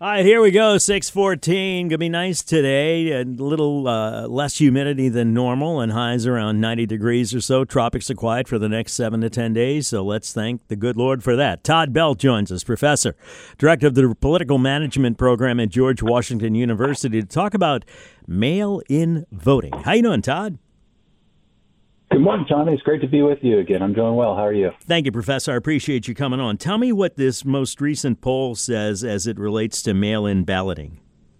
All right, here we go. 6:14. Gonna be nice today. A little less humidity than normal, and highs around 90 degrees or so. Tropics are quiet for the next 7 to 10 days. So let's thank the good Lord for that. Todd Belt joins us, professor, director of the Political Management Program at George Washington University, to talk about mail-in voting. How you doing, Todd? Good morning, Tommy. It's great to be with you again. I'm doing well. How are you? Thank you, Professor. I appreciate you coming on. Tell me what this most recent poll says as it relates to mail-in balloting.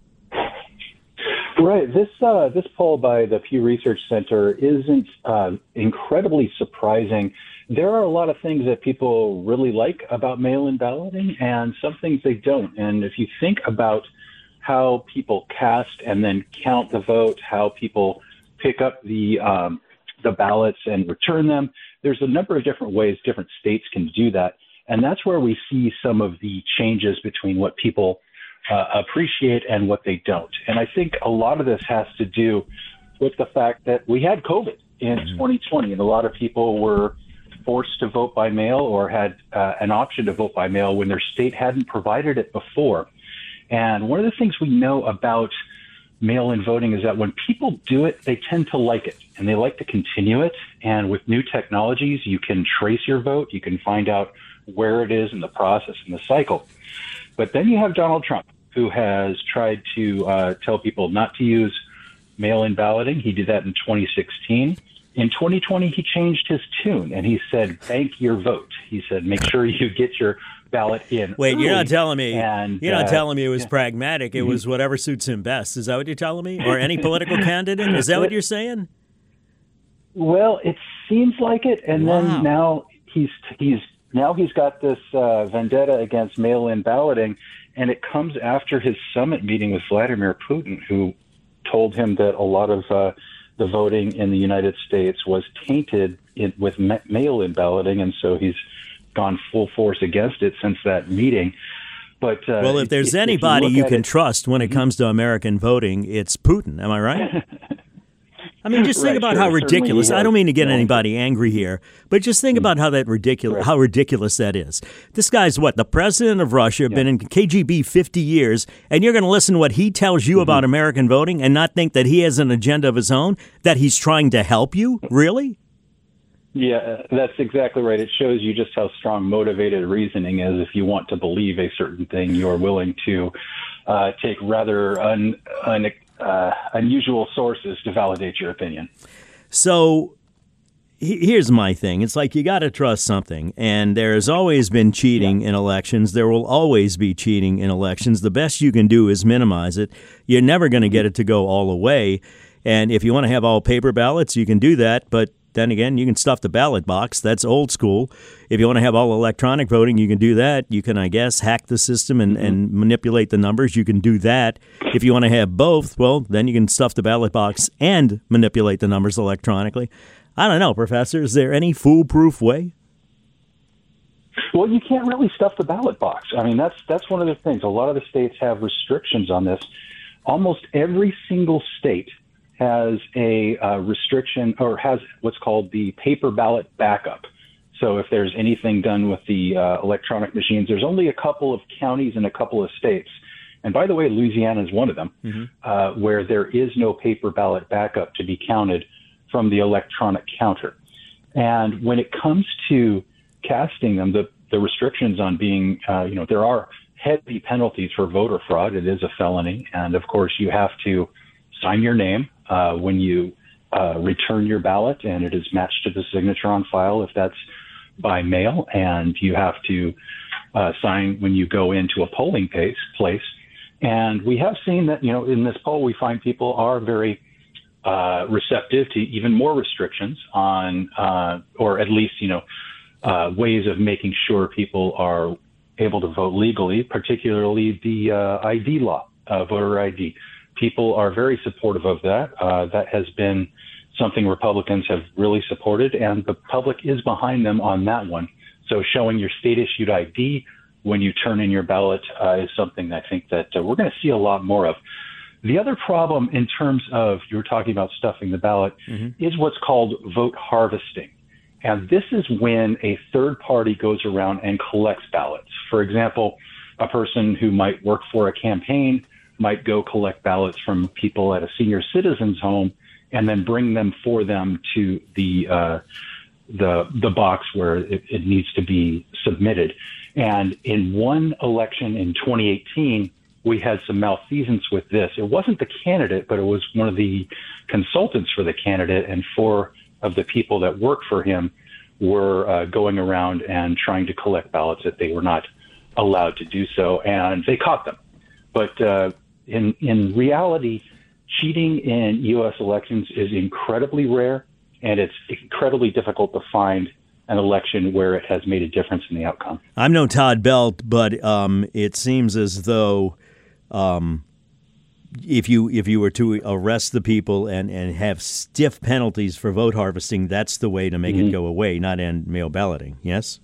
Right. This poll by the Pew Research Center isn't incredibly surprising. There are a lot of things that people really like about mail-in balloting and some things they don't. And if you think about how people cast and then count the vote, how people pick up the ballots and return them, there's a number of different ways different states can do that. And that's where we see some of the changes between what people appreciate and what they don't. And I think a lot of this has to do with the fact that we had COVID in 2020, and a lot of people were forced to vote by mail or had an option to vote by mail when their state hadn't provided it before. And one of the things we know about mail-in voting is that when people do it, they tend to like it and they like to continue it. And with new technologies, you can trace your vote. You can find out where it is in the process, in the cycle. But then you have Donald Trump, who has tried to tell people not to use mail-in balloting. He did that in 2016. In 2020, he changed his tune and he said, bank your vote. He said, make sure you get your ballot in. Wait, early. you're not telling me. And, you're not telling me it was pragmatic. It was whatever suits him best. Is that what you're telling me? Or any political candidate? Is that what you're saying? Well, it seems like it. And then now he's got this vendetta against mail-in balloting, and it comes after his summit meeting with Vladimir Putin, who told him that a lot of the voting in the United States was tainted with mail-in balloting, and so he's gone full force against it since that meeting. But well, if there's anybody you can trust when it comes to American voting, it's Putin. Am I right? I mean, just think about how ridiculous. I don't mean to get anybody angry here, but just think about how ridiculous that is. This guy's the president of Russia, been in KGB 50 years, and you're going to listen to what he tells you about American voting and not think that he has an agenda of his own, that he's trying to help you? Really? Yeah, that's exactly right. It shows you just how strong motivated reasoning is. If you want to believe a certain thing, you're willing to take rather unusual sources to validate your opinion. So here's my thing. It's like you got to trust something, and there's always been cheating in elections. There will always be cheating in elections. The best you can do is minimize it. You're never going to get it to go all the way. And if you want to have all paper ballots, you can do that, but then again, you can stuff the ballot box. That's old school. If you want to have all electronic voting, you can do that. You can, I guess, hack the system and manipulate the numbers. You can do that. If you want to have both, well, then you can stuff the ballot box and manipulate the numbers electronically. I don't know, Professor. Is there any foolproof way? Well, you can't really stuff the ballot box. I mean, that's one of the things. A lot of the states have restrictions on this. Almost every single state has a restriction or has what's called the paper ballot backup. So if there's anything done with the electronic machines, there's only a couple of counties and a couple of states. And by the way, Louisiana is one of them, where there is no paper ballot backup to be counted from the electronic counter. And when it comes to casting them, the restrictions on being, there are heavy penalties for voter fraud. It is a felony. And of course, you have to sign your name when you return your ballot, and it is matched to the signature on file if that's by mail. And you have to sign when you go into a polling place. And we have seen that, in this poll, we find people are very receptive to even more restrictions on, or at least, ways of making sure people are able to vote legally, particularly the ID law, voter ID. People are very supportive of that. That has been something Republicans have really supported, and the public is behind them on that one. So showing your state-issued ID when you turn in your ballot is something I think that we're going to see a lot more of. The other problem in terms of, you were talking about stuffing the ballot, is what's called vote harvesting. And this is when a third party goes around and collects ballots. For example, a person who might work for a campaign might go collect ballots from people at a senior citizen's home and then bring them for them to the box where it needs to be submitted. And in one election in 2018, we had some malfeasance with this. It wasn't the candidate, but it was one of the consultants for the candidate, and 4 of the people that worked for him were going around and trying to collect ballots that they were not allowed to do so, and they caught them. But in reality, cheating in U.S. elections is incredibly rare, and it's incredibly difficult to find an election where it has made a difference in the outcome. I'm no Todd Belt, but it seems as though if you were to arrest the people and have stiff penalties for vote harvesting, that's the way to make it go away, not end mail balloting. Yes?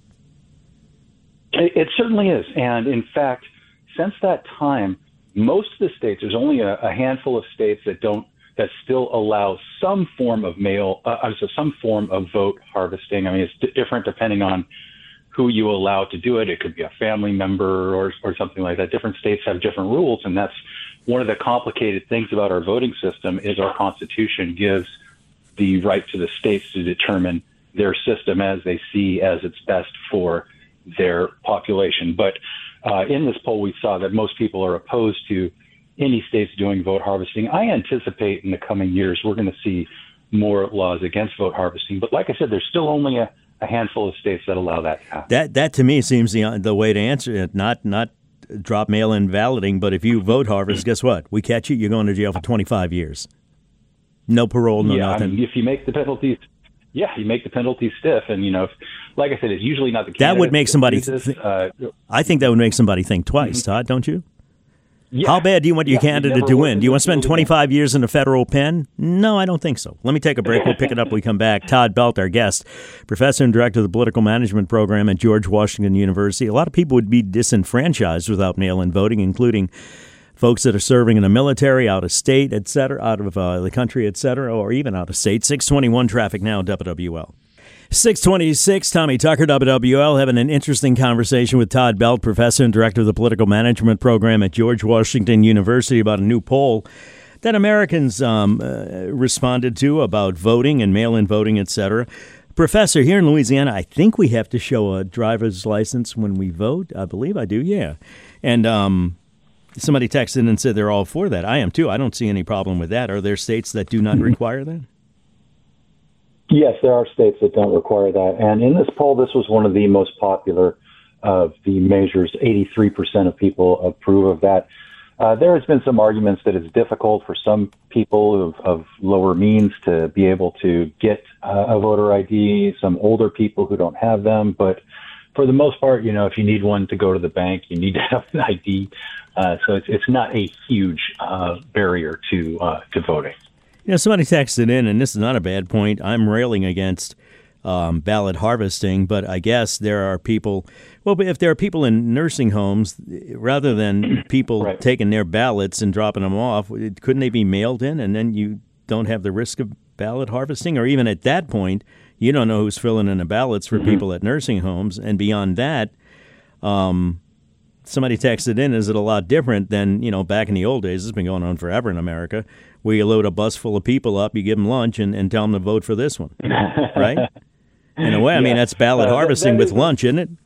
It certainly is. And in fact, since that time, most of the states, there's only a handful of states that still allow some form of some form of vote harvesting. I mean, it's different depending on who you allow to do it. It could be a family member or something like that. Different states have different rules, and that's one of the complicated things about our voting system is our Constitution gives the right to the states to determine their system as they see as it's best for their population. But in this poll, we saw that most people are opposed to any states doing vote harvesting. I anticipate in the coming years we're going to see more laws against vote harvesting. But like I said, there's still only a handful of states that allow that to happen. That to me seems the way to answer it, not drop mail-in balloting, but if you vote harvest, guess what? We catch you, you're going to jail for 25 years. No parole, no nothing. I mean, if you make the penalties, you make the penalties stiff, and like I said, it's usually not the candidate. That would make somebody. I think that would make somebody think twice, Todd. Don't you? Yeah. How bad do you want your candidate to win? Do you want to spend 25 years in a federal pen? No, I don't think so. Let me take a break. We'll pick it up when we come back. Todd Belt, our guest, professor and director of the political management program at George Washington University. A lot of people would be disenfranchised without mail-in voting, including folks that are serving in the military, out of state, et cetera, out of the country, et cetera, or even out of state. 621 traffic now, WWL. 626, Tommy Tucker, WWL, having an interesting conversation with Todd Belt, professor and director of the political management program at George Washington University, about a new poll that Americans responded to about voting and mail-in voting, et cetera. Professor, here in Louisiana, I think we have to show a driver's license when we vote. I believe I do, yeah. And somebody texted and said they're all for that. I am, too. I don't see any problem with that. Are there states that do not require that? Yes, there are states that don't require that. And in this poll, this was one of the most popular of the measures. 83% of people approve of that. There has been some arguments that it's difficult for some people of lower means to be able to get a voter ID, some older people who don't have them. But for the most part, if you need one to go to the bank, you need to have an ID. So it's not a huge barrier to voting. Somebody texted in, and this is not a bad point. I'm railing against ballot harvesting, but I guess there are people. Well, but if there are people in nursing homes, rather than people taking their ballots and dropping them off, couldn't they be mailed in, and then you don't have the risk of ballot harvesting? Or even at that point, you don't know who's filling in the ballots for people at nursing homes. And beyond that, somebody texted in, is it a lot different than, back in the old days? It's been going on forever in America, where you load a bus full of people up, you give them lunch, and tell them to vote for this one, right? In a way, I mean, that's ballot harvesting with lunch, isn't it?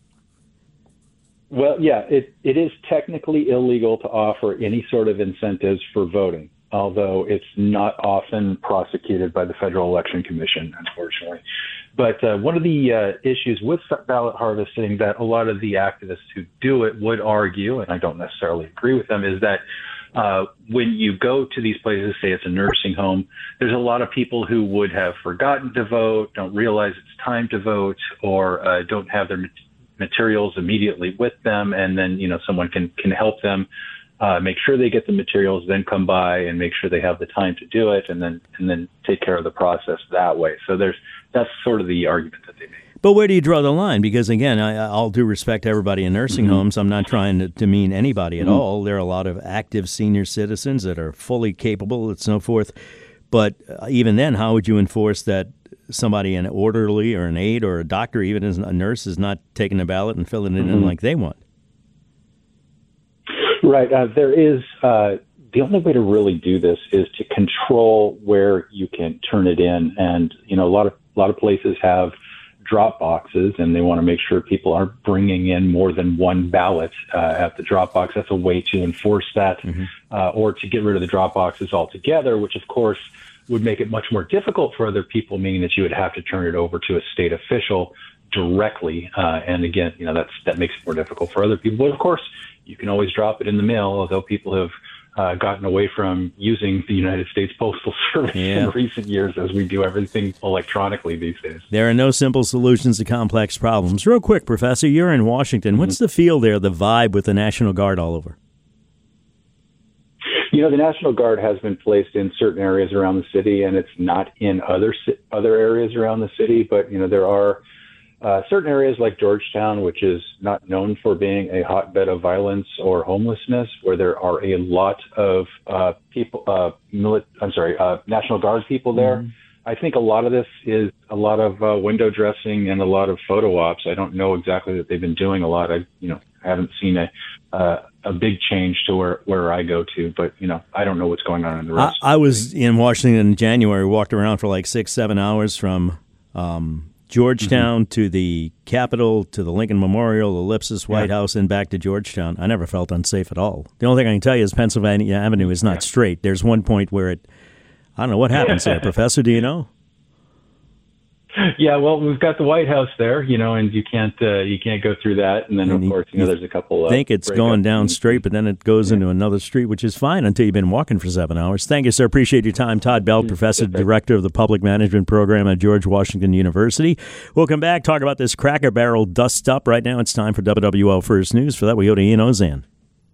Well, yeah, it is technically illegal to offer any sort of incentives for voting, although it's not often prosecuted by the Federal Election Commission, unfortunately. But one of the issues with ballot harvesting that a lot of the activists who do it would argue, and I don't necessarily agree with them, is that when you go to these places, say it's a nursing home, there's a lot of people who would have forgotten to vote, don't realize it's time to vote, or don't have their materials immediately with them, and then someone can help them make sure they get the materials, then come by and make sure they have the time to do it, and then take care of the process that way. So that's sort of the argument that they make. But where do you draw the line? Because, again, all due respect to everybody in nursing homes, I'm not trying to mean anybody at all. There are a lot of active senior citizens that are fully capable and so forth. But even then, how would you enforce that somebody, an orderly or an aide or a doctor, even as a nurse, is not taking the ballot and filling it in like they want? Right. There is the only way to really do this is to control where you can turn it in, and a lot of places have drop boxes, and they want to make sure people aren't bringing in more than one ballot at the drop box. That's a way to enforce that, or to get rid of the drop boxes altogether, which of course would make it much more difficult for other people, meaning that you would have to turn it over to a state official directly. And again, that makes it more difficult for other people. But of course, you can always drop it in the mail, although people have gotten away from using the United States Postal Service in recent years, as we do everything electronically these days. There are no simple solutions to complex problems. Real quick, Professor, you're in Washington. What's the feel there, the vibe with the National Guard all over? The National Guard has been placed in certain areas around the city, and it's not in other areas around the city. But, there are certain areas like Georgetown, which is not known for being a hotbed of violence or homelessness, where there are a lot of National Guard people there. I think a lot of this is a lot of window dressing and a lot of photo ops. I don't know exactly that they've been doing a lot. I haven't seen a big change to where I go to, but I don't know what's going on in the rest. I was in Washington in January, walked around for like 6-7 hours from Georgetown to the Capitol, to the Lincoln Memorial, Ellipsis, White House, and back to Georgetown. I never felt unsafe at all. The only thing I can tell you is Pennsylvania Avenue is not straight. There's one point where I don't know what happens there. Professor, do you know? Yeah, well, we've got the White House there, and you can't go through that. And then, of course, there's a couple. I think it's going down straight, but then it goes into another street, which is fine until you've been walking for 7 hours. Thank you, sir. Appreciate your time. Todd Belt, Professor, Director of the Public Management Program at George Washington University. We'll come back, talk about this Cracker Barrel dust up. Right now, it's time for WWL First News. For that, we go to Ian Ozan.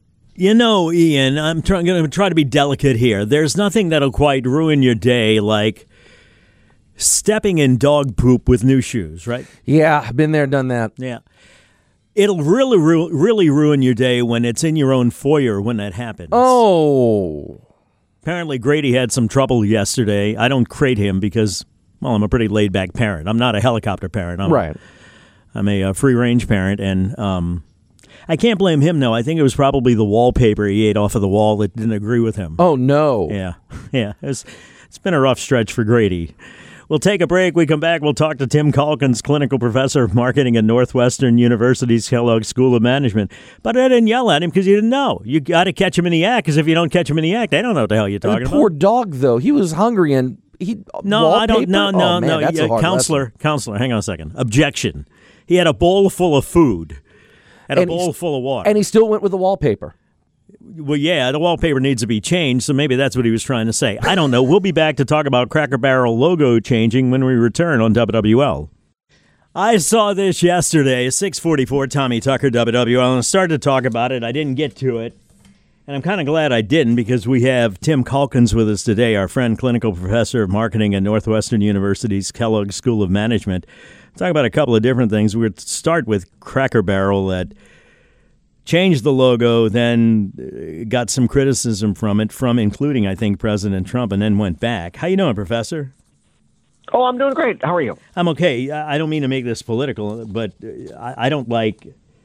Ian, I'm going to try to be delicate here. There's nothing that'll quite ruin your day like stepping in dog poop with new shoes, right? Yeah, I've been there, done that. Yeah. It'll really ruin your day when it's in your own foyer when that happens. Oh. Apparently Grady had some trouble yesterday. I don't crate him because, well, I'm a pretty laid-back parent. I'm not a helicopter parent. I'm a free-range parent, and I can't blame him, though. I think it was probably the wallpaper he ate off of the wall that didn't agree with him. Oh, no. Yeah. It's been a rough stretch for Grady. We'll take a break. We come back. We'll talk to Tim Calkins, Clinical Professor of Marketing at Northwestern University's Kellogg School of Management. But I didn't yell at him because you didn't know. You got to catch him in the act, because if you don't catch him in the act, they don't know what the hell you're talking about. Poor dog, though. He was hungry and he. No, I don't. No. That's a hard Counselor, hang on a second. Objection. He had a bowl full of food and a bowl full of water. And he still went with the wallpaper. Well, yeah, the wallpaper needs to be changed, so maybe that's what he was trying to say. I don't know. We'll be back to talk about Cracker Barrel logo changing when we return on WWL. I saw this yesterday, 6:44, Tommy Tucker, WWL, and I started to talk about it. I didn't get to it, and I'm kind of glad I didn't, because we have Tim Calkins with us today, our friend, Clinical Professor of Marketing at Northwestern University's Kellogg School of Management. Talk about a couple of different things. We'll start with Cracker Barrel that changed the logo, then got some criticism from including, I think, President Trump, and then went back. How you doing, Professor? Oh, I'm doing great. How are you? I'm okay. I don't mean to make this political, but I don't like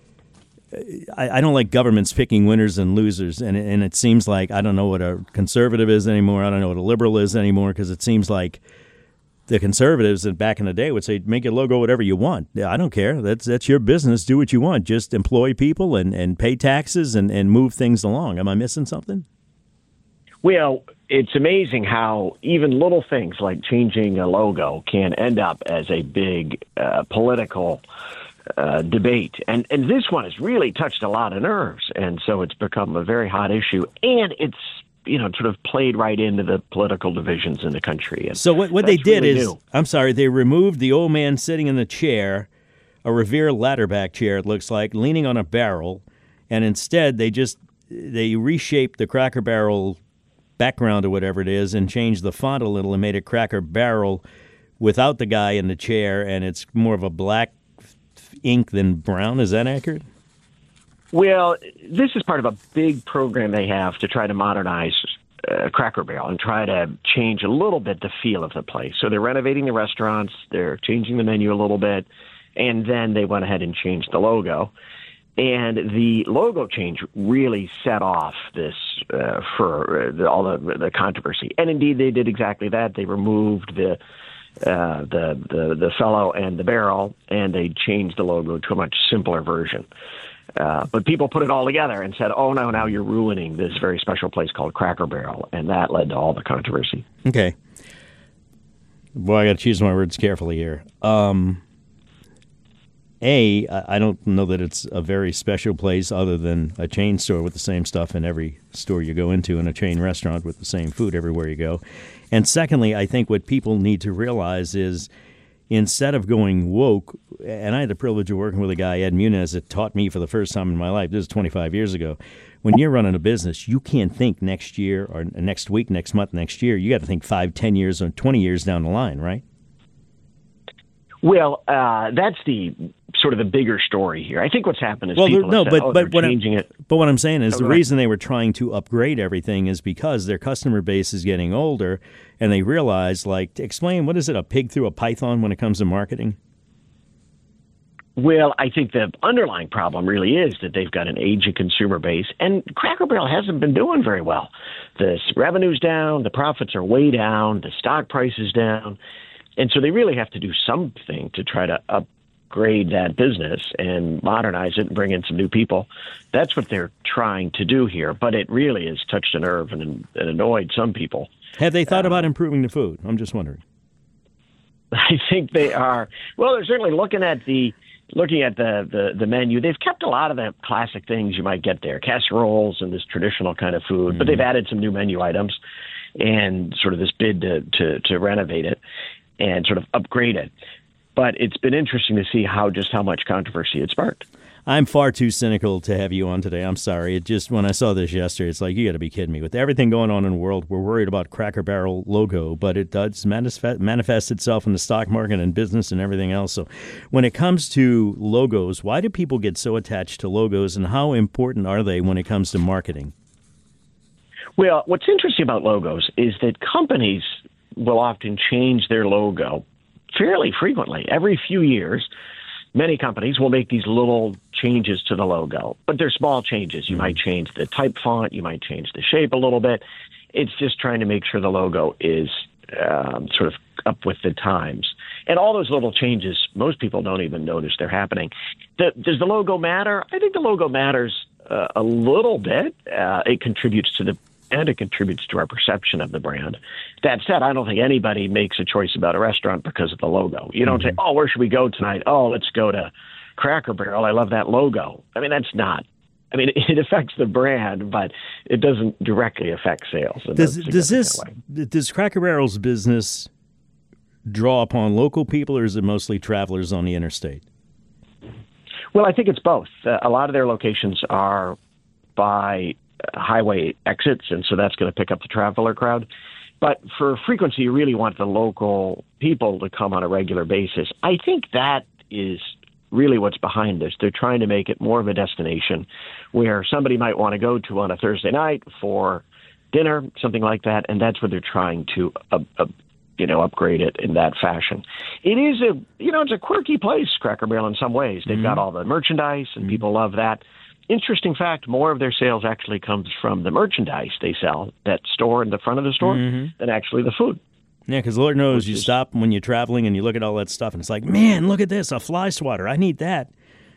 governments picking winners and losers, and it seems like I don't know what a conservative is anymore. I don't know what a liberal is anymore, because it seems like the conservatives that back in the day would say, make your logo whatever you want. I don't care. That's your business. Do what you want. Just employ people and pay taxes and move things along. Am I missing something? Well, it's amazing how even little things like changing a logo can end up as a big political debate. And this one has really touched a lot of nerves. And so it's become a very hot issue. And it's sort of played right into the political divisions in the country. And so what they did really is, new. I'm sorry, they removed the old man sitting in the chair, a Revere ladderback chair, it looks like, leaning on a barrel, and instead they reshaped the Cracker Barrel background or whatever it is and changed the font a little and made it Cracker Barrel without the guy in the chair, and it's more of a black ink than brown. Is that accurate? Well, this is part of a big program they have to try to modernize Cracker Barrel and try to change a little bit the feel of the place. So they're renovating the restaurants, they're changing the menu a little bit, and then they went ahead and changed the logo. And the logo change really set off this all the controversy. And indeed, they did exactly that. They removed the fellow and the barrel, and they changed the logo to a much simpler version. But people put it all together and said, oh, no, now you're ruining this very special place called Cracker Barrel. And that led to all the controversy. Okay. Boy, I got to choose my words carefully here. I don't know that it's a very special place other than a chain store with the same stuff in every store you go into and a chain restaurant with the same food everywhere you go. And secondly, I think what people need to realize is instead of going woke, and I had the privilege of working with a guy, Ed Muniz, that taught me for the first time in my life, this is 25 years ago, when you're running a business, you can't think next year or next week, next month, next year. You got to think 5, 10 years or 20 years down the line, right? Well, that's the sort of the bigger story here. I think what's happened is people have said, they're changing it. But what I'm saying is the reason they were trying to upgrade everything is because their customer base is getting older, and they realize, like, explain, what is it, a pig through a python when it comes to marketing? Well, I think the underlying problem really is that they've got an aging consumer base, and Cracker Barrel hasn't been doing very well. The revenue's down, the profits are way down, the stock price is down, and so they really have to do something to try to upgrade that business and modernize it and bring in some new people. That's what they're trying to do here, but it really has touched a nerve and annoyed some people. Have they thought about improving the food? I'm just wondering. I think they are. Well, they're certainly looking at the menu. They've kept a lot of the classic things you might get there, casseroles and this traditional kind of food, but they've added some new menu items and sort of this bid to renovate it and sort of upgrade it. But it's been interesting to see how much controversy it sparked. I'm far too cynical to have you on today. I'm sorry. It just, when I saw this yesterday, it's like, you got to be kidding me. With everything going on in the world, we're worried about Cracker Barrel logo, but it does manifest itself in the stock market and business and everything else. So when it comes to logos, why do people get so attached to logos, and how important are they when it comes to marketing? Well, what's interesting about logos is that companies will often change their logo fairly frequently. Every few years, many companies will make these little changes to the logo, but they're small changes. You might change the type font, you might change the shape a little bit. It's just trying to make sure the logo is sort of up with the times. And all those little changes, most people don't even notice they're happening. Does the logo matter? I think the logo matters a little bit. It contributes to the and it contributes to our perception of the brand. That said, I don't think anybody makes a choice about a restaurant because of the logo. You don't say, oh, where should we go tonight? Oh, let's go to Cracker Barrel. I love that logo. I mean, that's not. I mean, it affects the brand, but it doesn't directly affect sales. Does Cracker Barrel's business draw upon local people, or is it mostly travelers on the interstate? Well, I think it's both. A lot of their locations are by highway exits, and so that's going to pick up the traveler crowd. But for frequency, you really want the local people to come on a regular basis. I think that is really what's behind this. They're trying to make it more of a destination where somebody might want to go to on a Thursday night for dinner, something like that, and that's what they're trying to upgrade it in that fashion. It is it's a quirky place, Cracker Barrel, in some ways. They've got all the merchandise, and people love that. Interesting fact, more of their sales actually comes from the merchandise they sell, that store in the front of the store, than actually the food. Yeah, because Lord knows you stop when you're traveling and you look at all that stuff, and it's like, man, look at this, a fly swatter. I need that.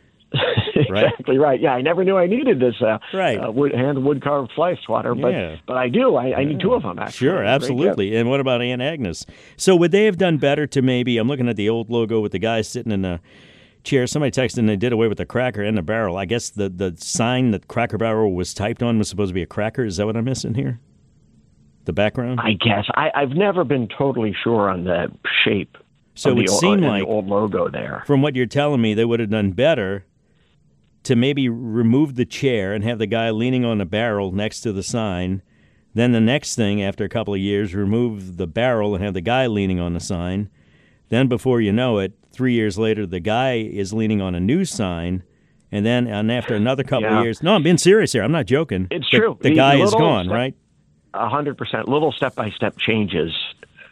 Exactly right. Yeah, I never knew I needed this wood-carved fly swatter, but I do. I need two of them, actually. Sure, absolutely. And what about Aunt Agnes? So would they have done better to maybe, I'm looking at the old logo with the guy sitting in a chair. Somebody texted and they did away with the cracker and the barrel. I guess the sign that Cracker Barrel was typed on was supposed to be a cracker. Is that what I'm missing here? The background? I guess. I've never been totally sure on the shape so of it seemed like, the old logo there. From what you're telling me, they would have done better to maybe remove the chair and have the guy leaning on the barrel next to the sign. Then the next thing, after a couple of years, remove the barrel and have the guy leaning on the sign. Then before you know it, 3 years later, the guy is leaning on a new sign. And then after another couple of years, no, I'm being serious here. I'm not joking. It's true. The guy is gone, right? 100%. Little step-by-step changes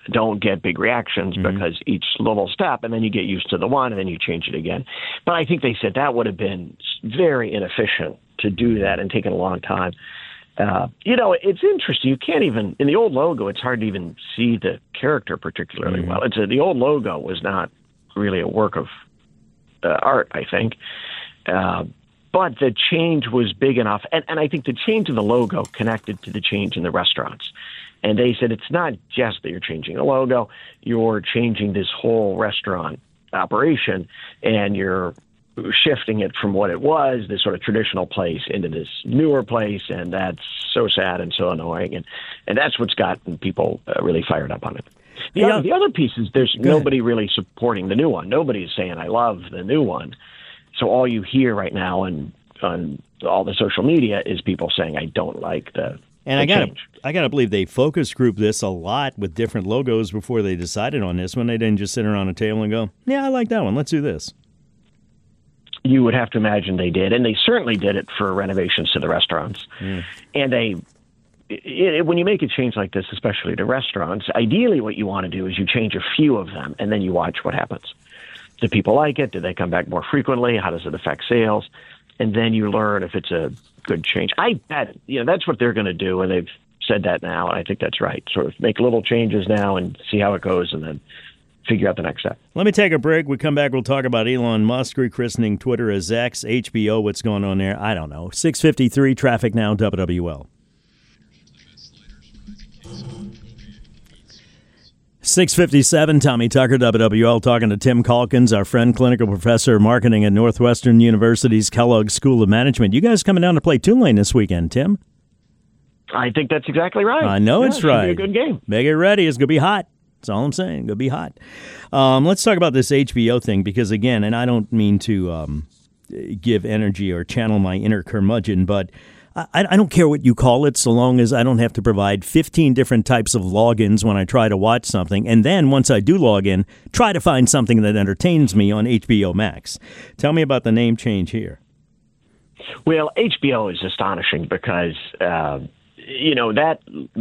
don't get big reactions because each little step, and then you get used to the one, and then you change it again. But I think they said that would have been very inefficient to do that and taken a long time. It's interesting. You can't even, in the old logo, it's hard to even see the character particularly well. The old logo was not really a work of art, I think. But the change was big enough. And I think the change in the logo connected to the change in the restaurants. And they said it's not just that you're changing a logo, you're changing this whole restaurant operation, and you're shifting it from what it was, this sort of traditional place, into this newer place, and that's so sad and so annoying. And that's what's gotten people really fired up on it. The other piece is there's nobody really supporting the new one. Nobody's saying, I love the new one. So all you hear right now on all the social media is people saying, I don't like the And I gotta believe they focus group this a lot with different logos before they decided on this one. They didn't just sit around a table and go, yeah, I like that one. Let's do this. You would have to imagine they did, and they certainly did it for renovations to the restaurants. And when you make a change like this, especially to restaurants, ideally what you want to do is you change a few of them, and then you watch what happens. Do people like it? Do they come back more frequently? How does it affect sales? And then you learn if it's a good change. I bet that's what they're going to do, and they've said that now, and I think that's right. Sort of make little changes now and see how it goes, and then figure out the next step. Let me take a break. We come back, we'll talk about Elon Musk rechristening Twitter as X, HBO, what's going on there. I don't know. 6:53, traffic now, WWL. 6:57, Tommy Tucker, WWL, talking to Tim Calkins, our friend, clinical professor of marketing at Northwestern University's Kellogg School of Management. You guys coming down to play Tulane this weekend, Tim? I think that's exactly right. I know it's right. It's going to be a good game. Make it ready. It's going to be hot. That's all I'm saying. It's going to be hot. Let's talk about this HBO thing because, again, and I don't mean to give energy or channel my inner curmudgeon, but I don't care what you call it so long as I don't have to provide 15 different types of logins when I try to watch something. And then once I do log in, try to find something that entertains me on HBO Max. Tell me about the name change here. Well, HBO is astonishing because, that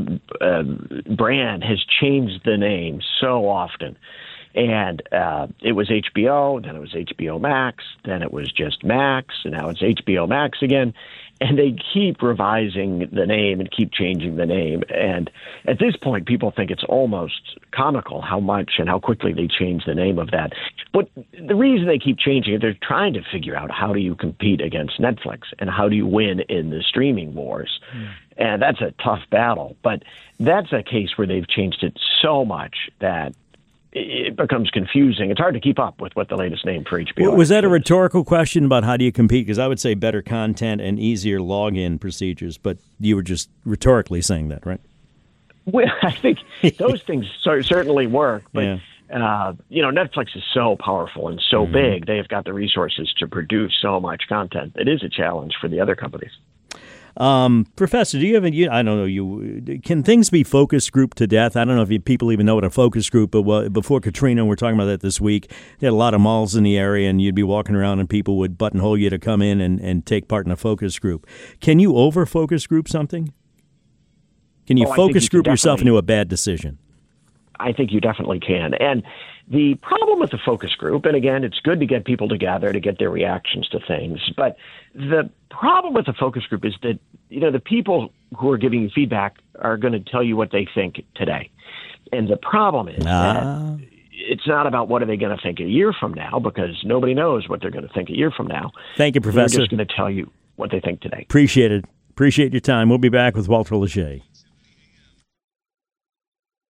brand has changed the name so often. And it was HBO, then it was HBO Max, then it was just Max, and now it's HBO Max again. And they keep revising the name and keep changing the name. And at this point, people think it's almost comical how much and how quickly they change the name of that. But the reason they keep changing it, they're trying to figure out how do you compete against Netflix and how do you win in the streaming wars. And that's a tough battle. But that's a case where they've changed it so much that it becomes confusing. It's hard to keep up with what the latest name for HBO is. Was that a rhetorical question about how do you compete? Because I would say better content and easier login procedures, but you were just rhetorically saying that, right? Well, I think those things certainly work, but Netflix is so powerful and so big. They've got the resources to produce so much content. It is a challenge for the other companies. Professor, do you have I don't know, can things be focus grouped to death? I don't know if people even know what a focus group, but before Katrina, we're talking about that this week. They had a lot of malls in the area, and you'd be walking around, and people would buttonhole you to come in and take part in a focus group. Can you over-focus group something? Can you focus group yourself into a bad decision? I think you definitely can. And the problem with the focus group, and again, it's good to get people together to get their reactions to things, but the problem with the focus group is that, the people who are giving you feedback are going to tell you what they think today. And the problem is that it's not about what are they going to think a year from now, because nobody knows what they're going to think a year from now. Thank you, Professor. They're just going to tell you what they think today. Appreciate it. Appreciate your time. We'll be back with Walter Lachey.